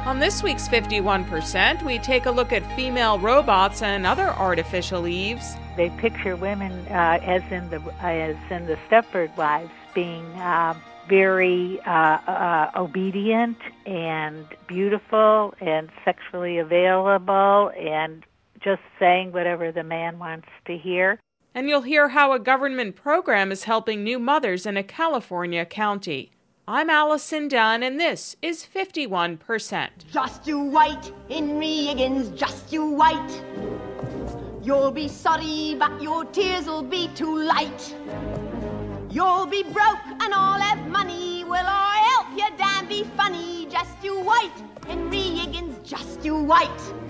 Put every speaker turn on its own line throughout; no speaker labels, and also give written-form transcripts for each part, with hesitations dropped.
On this week's 51%, we take a look at female robots and other artificial Eves.
They picture women as in the Stepford Wives being very obedient and beautiful and sexually available and just saying whatever the man wants to hear.
And you'll hear how a government program is helping new mothers in a California county. I'm Allison Dunn, and this is 51%.
Just you wait, Henry Higgins, just you wait. You'll be sorry, but your tears'll be too late. You'll be broke and all have money. Will I help you, damn be funny? Just you wait, Henry Higgins, just you wait.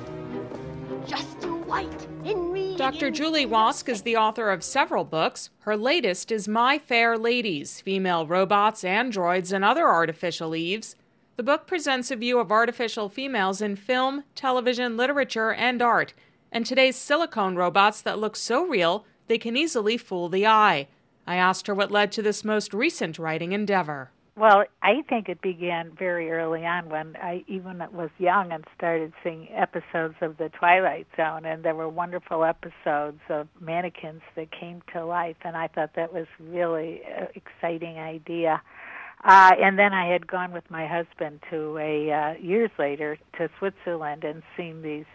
Just you wait, Henry Higgins.
Dr. Julie Wask is the author of several books. Her latest is My Fair Ladies, Female Robots, Androids, and Other Artificial Eves. The book presents a view of artificial females in film, television, literature, and art, and today's silicone robots that look so real they can easily fool the eye. I asked her what led to this most recent writing endeavor.
Well, I think it began very early on when I even was young and started seeing episodes of The Twilight Zone, and there were wonderful episodes of mannequins that came to life, and I thought that was really an exciting idea. And then I had gone with my husband to years later to Switzerland and seen these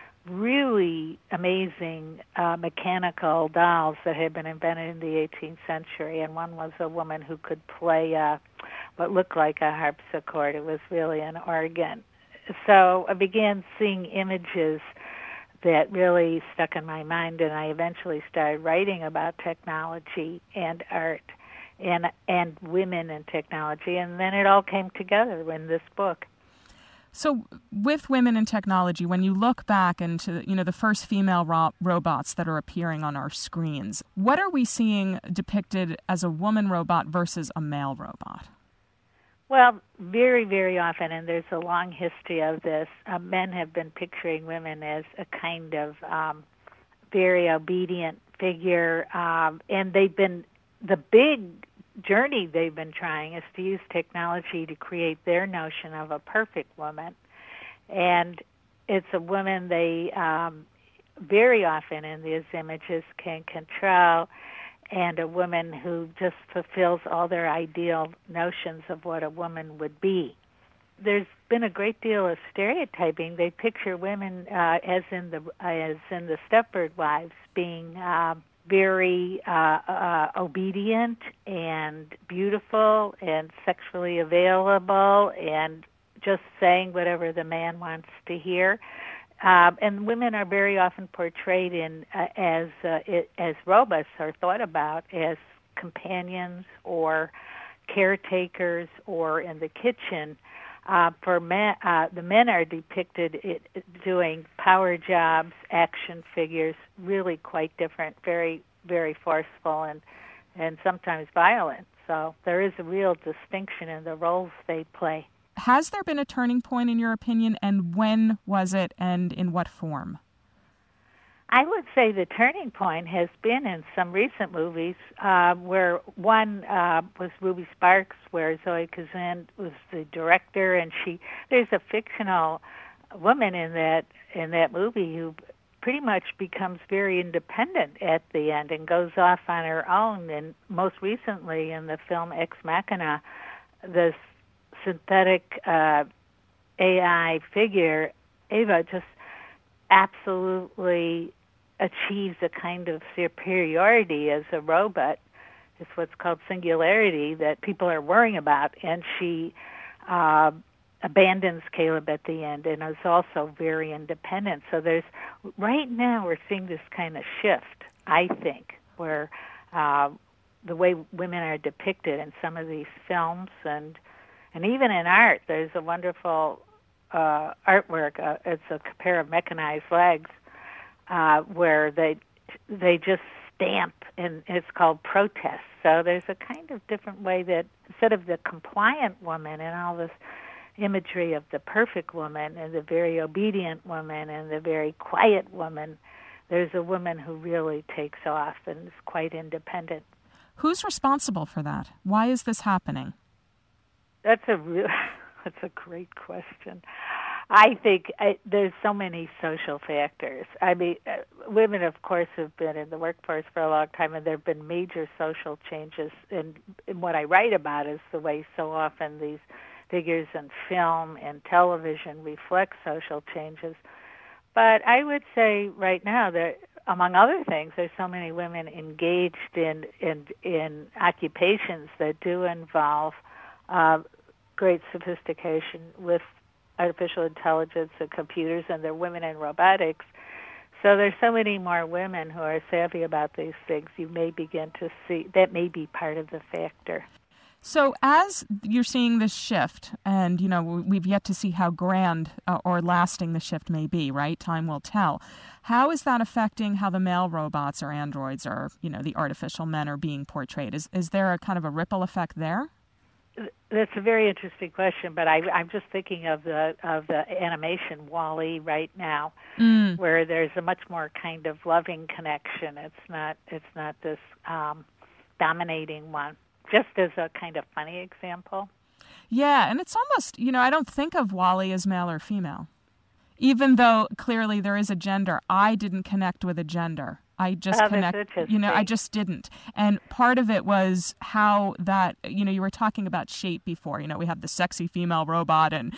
really amazing mechanical dolls that had been invented in the 18th century, and one was a woman who could play what looked like a harpsichord. It was really an organ. So I began seeing images that really stuck in my mind, and I eventually started writing about technology and art and women and technology, and then it all came together in this book.
So with women in technology, when you look back into, the first female robots that are appearing on our screens, what are we seeing depicted as a woman robot versus a male robot?
Well, very, very often, and there's a long history of this, men have been picturing women as a kind of very obedient figure, and they've been, the big journey they've been trying is to use technology to create their notion of a perfect woman. And it's a woman they very often in these images can control, and a woman who just fulfills all their ideal notions of what a woman would be. There's been a great deal of stereotyping. They picture women as in the Stepford Wives being very obedient and beautiful and sexually available and just saying whatever the man wants to hear. And women are very often portrayed as robots, or thought about as companions or caretakers or in the kitchen. For men, the men are depicted doing power jobs, action figures, really quite different, very, very forceful and sometimes violent. So there is a real distinction in the roles they play.
Has there been a turning point in your opinion, and when was it, and in what form?
I would say the turning point has been in some recent movies, where one was Ruby Sparks, where Zoe Kazan was the director, and there's a fictional woman in that movie who pretty much becomes very independent at the end and goes off on her own. And most recently in the film Ex Machina, this synthetic AI figure, Ava, just absolutely achieves a kind of superiority as a robot. It's what's called singularity that people are worrying about, and she abandons Caleb at the end and is also very independent. So right now we're seeing this kind of shift, I think, where the way women are depicted in some of these films and even in art. There's a wonderful artwork. It's a pair of mechanized legs where they just stamp, and it's called protest. So there's a kind of different way that instead of the compliant woman and all this imagery of the perfect woman and the very obedient woman and the very quiet woman, there's a woman who really takes off and is quite independent.
Who's responsible for that? Why is this happening?
That's a great question. I think there's so many social factors. I mean, women, of course, have been in the workforce for a long time, and there have been major social changes. And what I write about is the way so often these figures in film and television reflect social changes. But I would say right now that, among other things, there's so many women engaged in occupations that do involve great sophistication with artificial intelligence and computers, and they're women in robotics. So there's so many more women who are savvy about these things. You may begin to see that may be part of the factor.
So as you're seeing this shift, and, we've yet to see how grand or lasting the shift may be, right? Time will tell. How is that affecting how the male robots or androids or, the artificial men are being portrayed? Is there a kind of a ripple effect there?
That's a very interesting question, but I'm just thinking of the animation WALL-E right now, where there's a much more kind of loving connection. It's not this dominating one. Just as a kind of funny example.
Yeah, and it's almost, I don't think of WALL-E as male or female, even though clearly there is a gender. I didn't connect with a gender. I just I just didn't. And part of it was how that, you were talking about shape before. We have the sexy female robot and,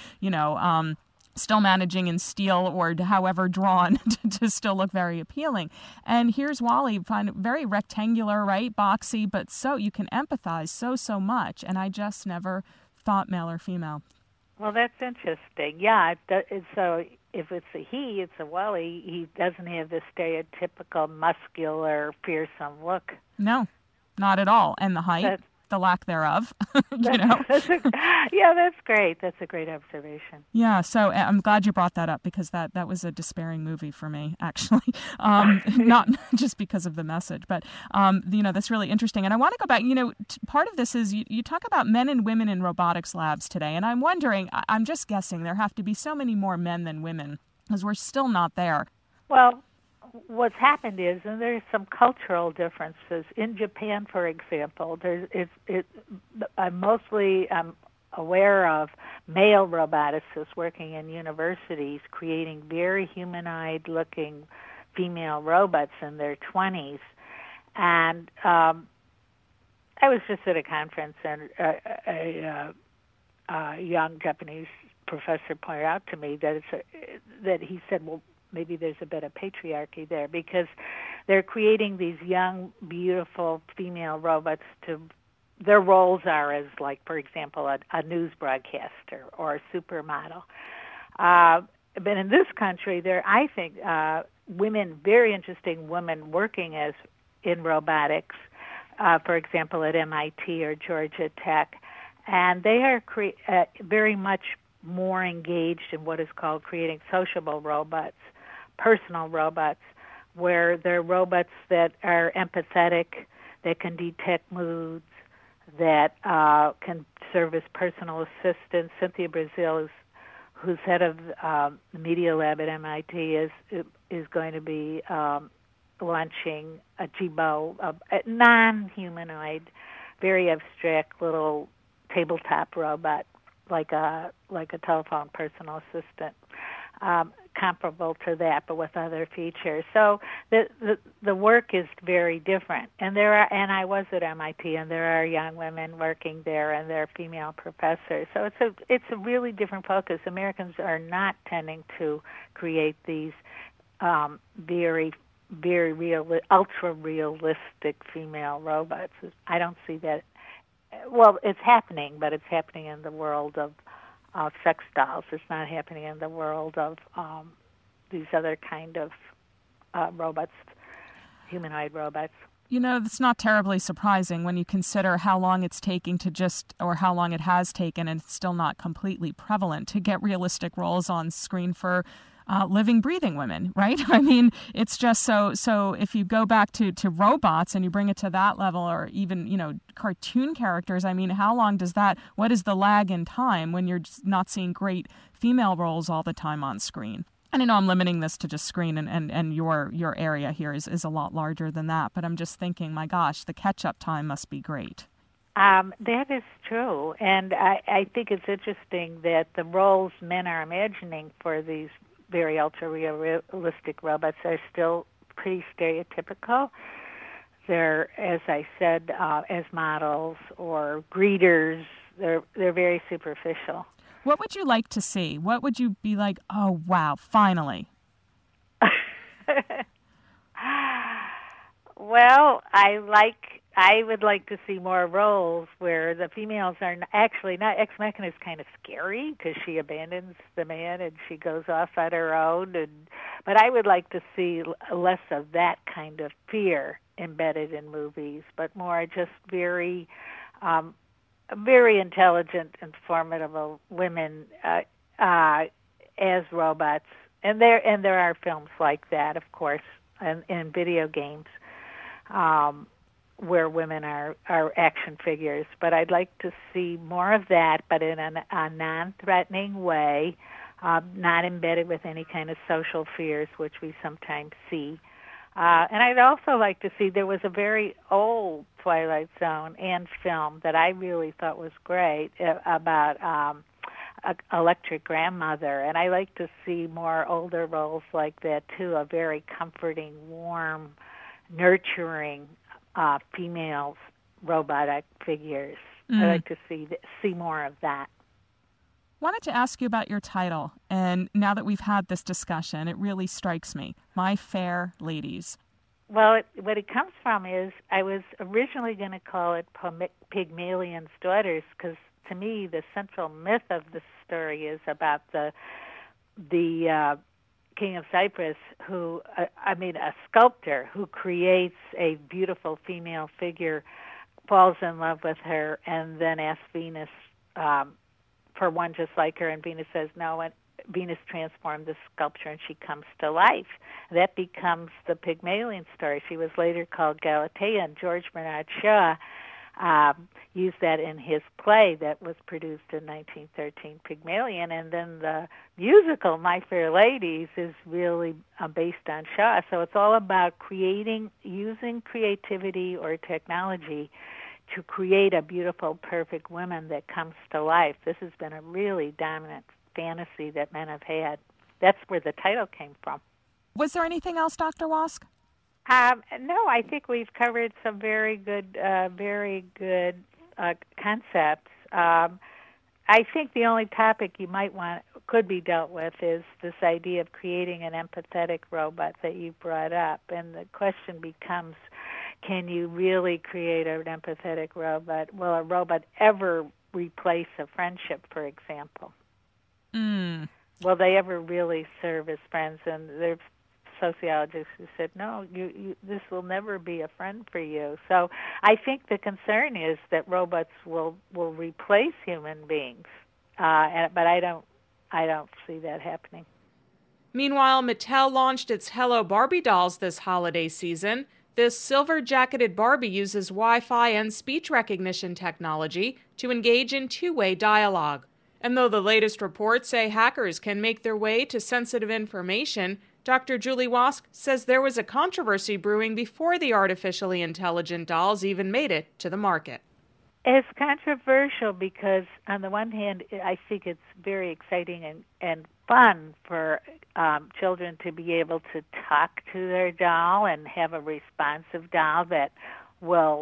still managing in steel or however drawn to still look very appealing. And here's WALL-E, very rectangular, right? Boxy, but so you can empathize so much. And I just never thought male or female.
Well, that's interesting. Yeah, so if it's a he, it's a WALL-E. He doesn't have the stereotypical muscular, fearsome look.
No, not at all. And the height, the lack thereof,
Yeah, that's great. That's a great observation.
Yeah, so I'm glad you brought that up because that was a despairing movie for me, actually. Not just because of the message, but, that's really interesting. And I want to go back, part of this is you talk about men and women in robotics labs today. And I'm wondering, I'm just guessing there have to be so many more men than women because we're still not there.
Well, what's happened is, and there's some cultural differences. In Japan, for example, I'm mostly aware of male roboticists working in universities creating very humanoid-looking female robots in their 20s. And I was just at a conference, and a young Japanese professor pointed out to me that he said, well, maybe there's a bit of patriarchy there because they're creating these young, beautiful female robots their roles are as, like, for example, a news broadcaster or a supermodel. But in this country, I think, women, very interesting women working in robotics, for example, at MIT or Georgia Tech, and they are very much more engaged in what is called creating sociable robots, personal robots, where they're robots that are empathetic, that can detect moods, that can serve as personal assistants. Cynthia Brazil, who's head of the Media Lab at MIT, is going to be launching a Jibo, a non-humanoid, very abstract little tabletop robot, like a telephone personal assistant, comparable to that, but with other features. So the work is very different. And I was at MIT, and there are young women working there, and there are female professors. So it's a really different focus. Americans are not tending to create these very, very real, ultra realistic female robots. I don't see that. Well, it's happening, but it's happening in the world of sex dolls. It's not happening in the world of these other kind of robots, humanoid robots.
It's not terribly surprising when you consider how long it's taking or how long it has taken, and it's still not completely prevalent, to get realistic roles on screen for living, breathing women, right? I mean, it's just so if you go back to robots and you bring it to that level, or even, cartoon characters, I mean, how long what is the lag in time when you're just not seeing great female roles all the time on screen? And I know I'm limiting this to just screen, and your area here is a lot larger than that, but I'm just thinking, my gosh, the catch-up time must be great.
That is true, and I think it's interesting that the roles men are imagining for these very ultra-realistic robots are still pretty stereotypical. They're, as I said, as models or greeters. They're very superficial.
What would you like to see? What would you be like, oh, wow, finally?
Well, I would like to see more roles where the females are actually not. Ex Machina is kind of scary because she abandons the man and she goes off on her own. But I would like to see less of that kind of fear embedded in movies, but more just very intelligent and formidable women as robots. And there are films like that, of course, and video games. Where women are action figures. But I'd like to see more of that, but in a non-threatening way, not embedded with any kind of social fears, which we sometimes see. And I'd also like to see, there was a very old Twilight Zone and film that I really thought was great about Electric Grandmother, and I like to see more older roles like that too, a very comforting, warm, nurturing females, robotic figures. I like to see more of that.
Wanted to ask you about your title, and now that we've had this discussion, it really strikes me. My Fair Ladies.
Well, what it comes from is I was originally going to call it Pygmalion's Daughters, because to me the central myth of the story is about the King of Cyprus, who, a sculptor who creates a beautiful female figure, falls in love with her, and then asks Venus for one just like her, and Venus says no, and Venus transformed the sculpture, and she comes to life. That becomes the Pygmalion story. She was later called Galatea, and George Bernard Shaw used that in his play that was produced in 1913, Pygmalion, and then the musical My Fair Ladies is really based on Shaw. So it's all about using creativity or technology to create a beautiful, perfect woman that comes to life. This has been a really dominant fantasy that men have had. That's where the title came from.
Was there anything else, Dr. Wask?
No, I think we've covered some very good concepts. I think the only topic you could be dealt with is this idea of creating an empathetic robot that you brought up, and the question becomes, can you really create an empathetic robot? Will a robot ever replace a friendship, for example? Will they ever really serve as friends? And there's sociologists who said, no, this will never be a friend for you. So I think the concern is that robots will replace human beings, but I don't see that happening.
Meanwhile, Mattel launched its Hello Barbie dolls this holiday season. This silver-jacketed Barbie uses Wi-Fi and speech recognition technology to engage in two-way dialogue. And though the latest reports say hackers can make their way to sensitive information, Dr. Julie Wask says there was a controversy brewing before the artificially intelligent dolls even made it to the market.
It's controversial because, on the one hand, I think it's very exciting and fun for children to be able to talk to their doll and have a responsive doll that will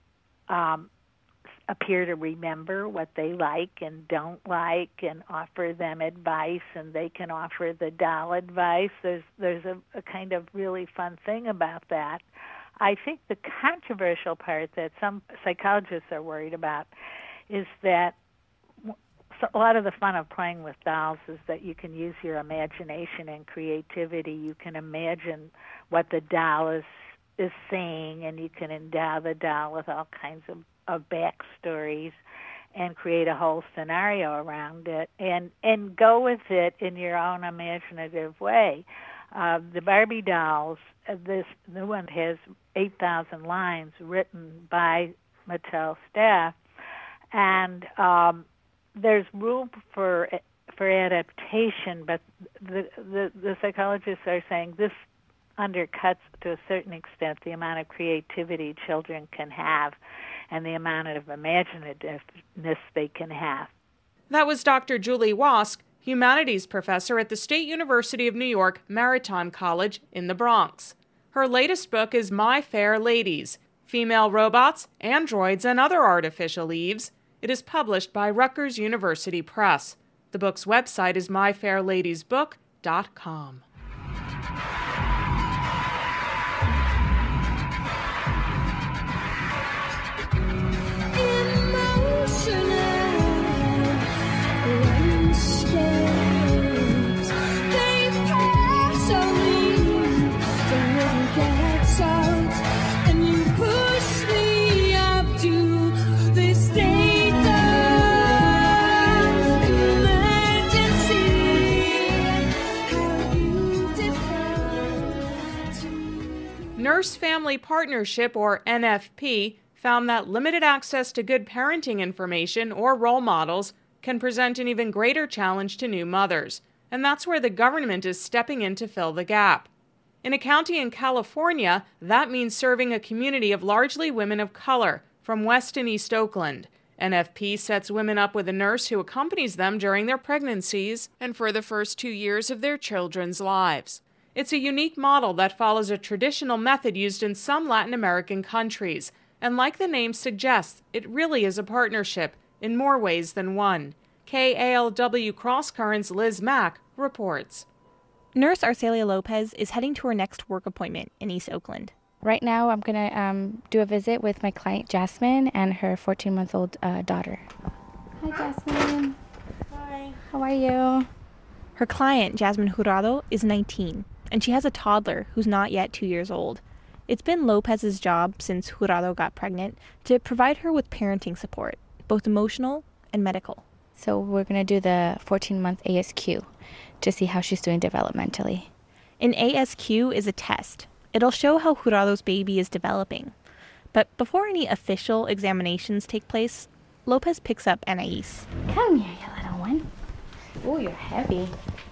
appear to remember what they like and don't like and offer them advice, and they can offer the doll advice. There's a kind of really fun thing about that. I think the controversial part that some psychologists are worried about is that a lot of the fun of playing with dolls is that you can use your imagination and creativity. You can imagine what the doll is saying, and you can endow the doll with all kinds of backstories and create a whole scenario around it and go with it in your own imaginative way. The Barbie dolls, this new one has 8,000 lines written by Mattel staff, and there's room for adaptation, but the psychologists are saying this undercuts to a certain extent the amount of creativity children can have. and the amount of imaginativeness they can have.
That was Dr. Julie Wask, humanities professor at the State University of New York Maritime College in the Bronx. Her latest book is My Fair Ladies: Female Robots, Androids, and Other Artificial Eves. It is published by Rutgers University Press. The book's website is myfairladiesbook.com. Nurse Family Partnership, or NFP, found that limited access to good parenting information or role models can present an even greater challenge to new mothers, and that's where the government is stepping in to fill the gap. In a county in California, that means serving a community of largely women of color from West and East Oakland. NFP sets women up with a nurse who accompanies them during their pregnancies and for the first 2 years of their children's lives. It's a unique model that follows a traditional method used in some Latin American countries, and like the name suggests, it really is a partnership in more ways than one. KALW Cross Current's Liz Mack reports.
Nurse Arcelia Lopez is heading to her next work appointment in East Oakland.
Right now, I'm going to do a visit with my client, Jasmine, and her 14-month-old daughter. Hi, Jasmine.
Hi.
How are you?
Her client, Jasmine Jurado, is 19, and she has a toddler who's not yet 2 years old. It's been Lopez's job since Jurado got pregnant to provide her with parenting support, both emotional and medical.
So we're going to do the 14-month ASQ to see how she's doing developmentally.
An ASQ is a test. It'll show how Jurado's baby is developing. But before any official examinations take place, Lopez picks up Anais.
Come here, you little one. Oh, you're heavy.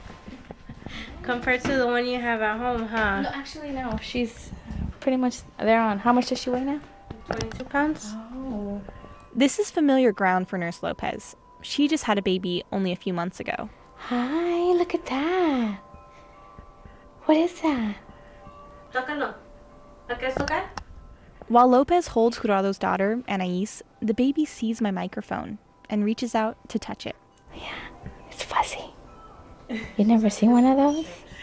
Compared to the one you have at home, huh?
No, actually, no. She's pretty much there on. How much does she weigh now?
22 pounds.
Oh.
This is familiar ground for Nurse Lopez. She just had a baby only a few months ago.
Hi, look at that. What is that?
Tócalo. ¿La quieres tocar?
While Lopez holds Jurado's daughter, Anais, the baby sees my microphone and reaches out to touch it.
Yeah, it's fuzzy. You never seen one of those?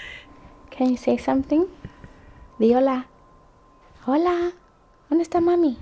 Can you say something? Di hola. Hola. ¿Dónde está mami?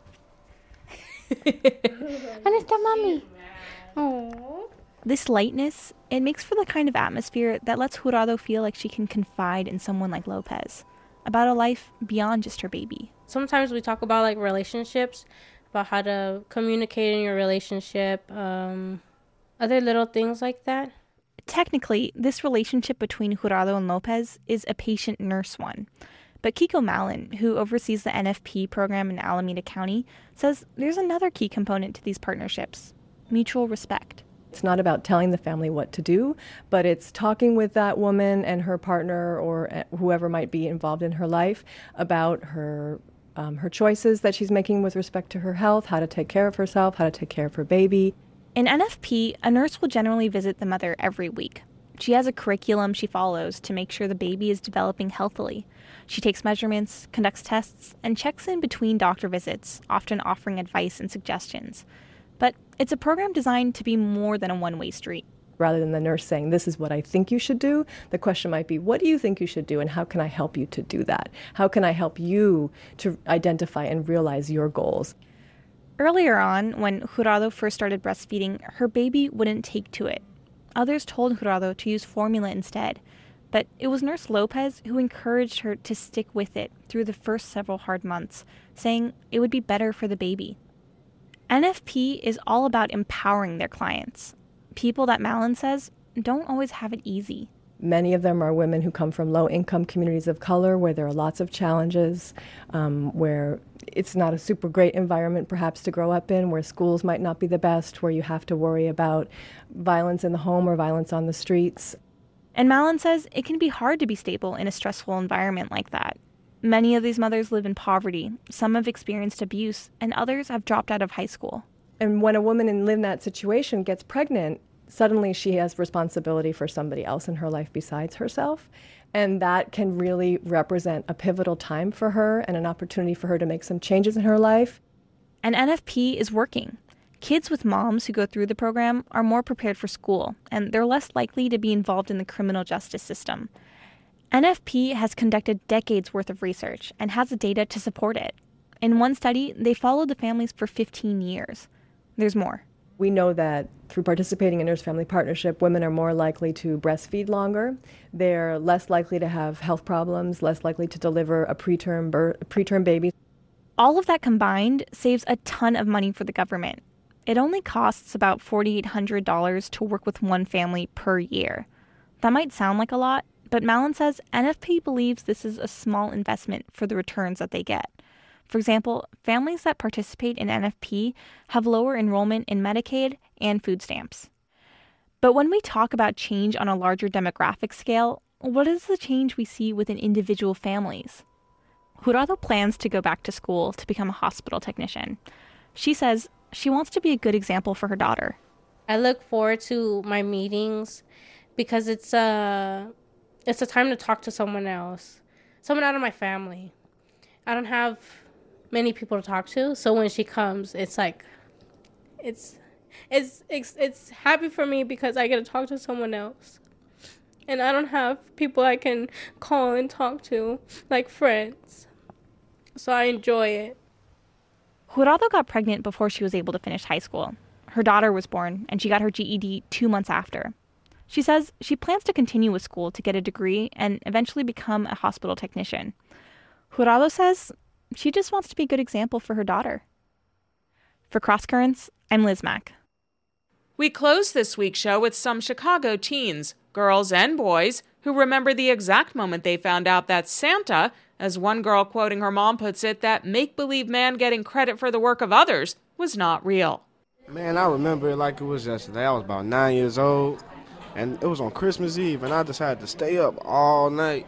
¿Dónde está mami? Oh.
This lightness, it makes for the kind of atmosphere that lets Jurado feel like she can confide in someone like Lopez about a life beyond just her baby.
Sometimes we talk about like relationships, about how to communicate in your relationship, other little things like that.
Technically, this relationship between Jurado and Lopez is a patient-nurse one. But Kiko Mallon, who oversees the NFP program in Alameda County, says there's another key component to these partnerships: mutual respect.
It's not about telling the family what to do, but it's talking with that woman and her partner or whoever might be involved in her life about her choices that she's making with respect to her health, how to take care of herself, how to take care of her baby.
In NFP, a nurse will generally visit the mother every week. She has a curriculum she follows to make sure the baby is developing healthily. She takes measurements, conducts tests, and checks in between doctor visits, often offering advice and suggestions. But it's a program designed to be more than a one-way street.
Rather than the nurse saying, this is what I think you should do, the question might be, what do you think you should do, and how can I help you to do that? How can I help you to identify and realize your goals?
Earlier on, when Jurado first started breastfeeding, her baby wouldn't take to it. Others told Jurado to use formula instead, but it was Nurse Lopez who encouraged her to stick with it through the first several hard months, saying it would be better for the baby. NFP is all about empowering their clients. People that Mallon says don't always have it easy.
Many of them are women who come from low-income communities of color where there are lots of challenges, where it's not a super great environment perhaps to grow up in, where schools might not be the best, where you have to worry about violence in the home or violence on the streets.
And Mallon says it can be hard to be stable in a stressful environment like that. Many of these mothers live in poverty, some have experienced abuse, and others have dropped out of high school.
And when a woman in that situation gets pregnant, suddenly she has responsibility for somebody else in her life besides herself. And that can really represent a pivotal time for her and an opportunity for her to make some changes in her life.
And NFP is working. Kids with moms who go through the program are more prepared for school, and they're less likely to be involved in the criminal justice system. NFP has conducted decades worth of research and has the data to support it. In one study, they followed the families for 15 years. There's more.
We know that through participating in Nurse Family Partnership, women are more likely to breastfeed longer. They're less likely to have health problems, less likely to deliver a preterm baby.
All of that combined saves a ton of money for the government. It only costs about $4,800 to work with one family per year. That might sound like a lot, but Mallon says NFP believes this is a small investment for the returns that they get. For example, families that participate in NFP have lower enrollment in Medicaid and food stamps. But when we talk about change on a larger demographic scale, what is the change we see within individual families? Jurado plans to go back to school to become a hospital technician. She says she wants to be a good example for her daughter.
I look forward to my meetings because it's a time to talk to someone else, someone out of my family. I don't have many people to talk to, so when she comes, it's like, it's happy for me because I get to talk to someone else, and I don't have people I can call and talk to like friends, so I enjoy it.
Jurado got pregnant before she was able to finish high school. Her daughter was born, and she got her GED 2 months after. She says she plans to continue with school to get a degree and eventually become a hospital technician. Jurado says she just wants to be a good example for her daughter. For Cross Currents, I'm Liz Mack.
We close this week's show with some Chicago teens, girls and boys, who remember the exact moment they found out that Santa, as one girl quoting her mom puts it, that make-believe man getting credit for the work of others was not real.
Man, I remember it like it was yesterday. I was about 9 years old, and it was on Christmas Eve, and I decided to stay up all night.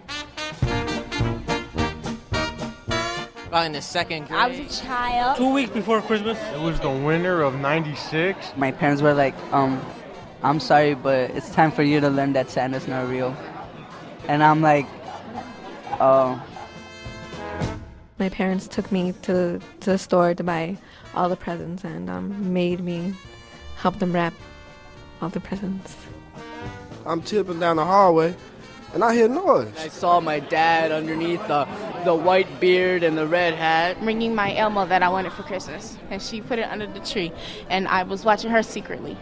About in the second grade.
I was a child.
2 weeks before Christmas.
It was the winter of '96.
My parents were like, I'm sorry, but it's time for you to learn that Santa's not real. And I'm like, oh.
My parents took me to the store to buy all the presents and made me help them wrap all the presents.
I'm tipping down the hallway, and I hear noise.
I saw my dad underneath the white beard and the red hat.
Bringing my Elmo that I wanted for Christmas, and she put it under the tree, and I was watching her secretly.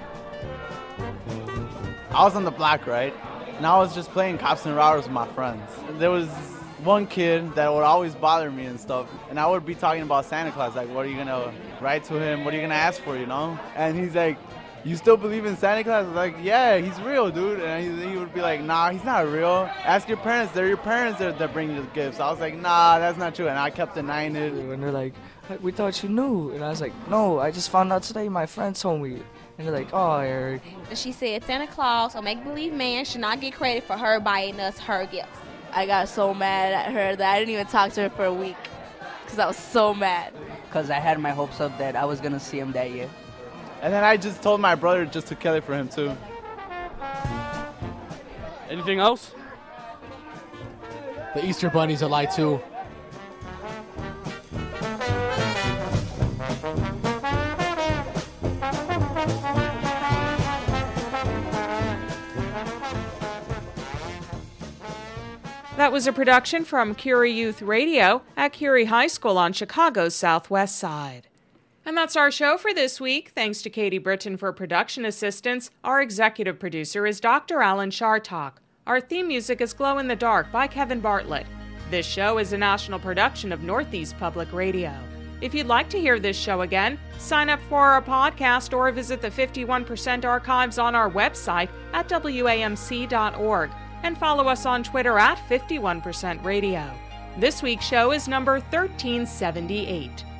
I was on the block, right? And I was just playing cops and robbers with my friends. There was one kid that would always bother me and stuff, and I would be talking about Santa Claus, like, what are you gonna write to him? What are you gonna ask for, you know? And he's like, you still believe in Santa Claus? I was like, yeah, he's real, dude. And he would be like, nah, he's not real. Ask your parents. They're your parents that bring you the gifts. I was like, nah, that's not true. And I kept denying it.
And they're like, we thought you knew. And I was like, no, I just found out today. My friend told me. And they're like, oh, Eric.
She said Santa Claus, a make-believe man, should not get credit for her buying us her gifts.
I got so mad at her that I didn't even talk to her for a week because I was so mad.
Because I had my hopes up that I was going to see him that year.
And then I just told my brother just to kill it for him, too.
Anything else?
The Easter Bunny's a lie, too.
That was a production from Curie Youth Radio at Curie High School on Chicago's Southwest Side. And that's our show for this week. Thanks to Katie Britton for production assistance. Our executive producer is Dr. Alan Shartok. Our theme music is Glow in the Dark by Kevin Bartlett. This show is a national production of Northeast Public Radio. If you'd like to hear this show again, sign up for our podcast or visit the 51% archives on our website at WAMC.org and follow us on Twitter at 51% Radio. This week's show is number 1378.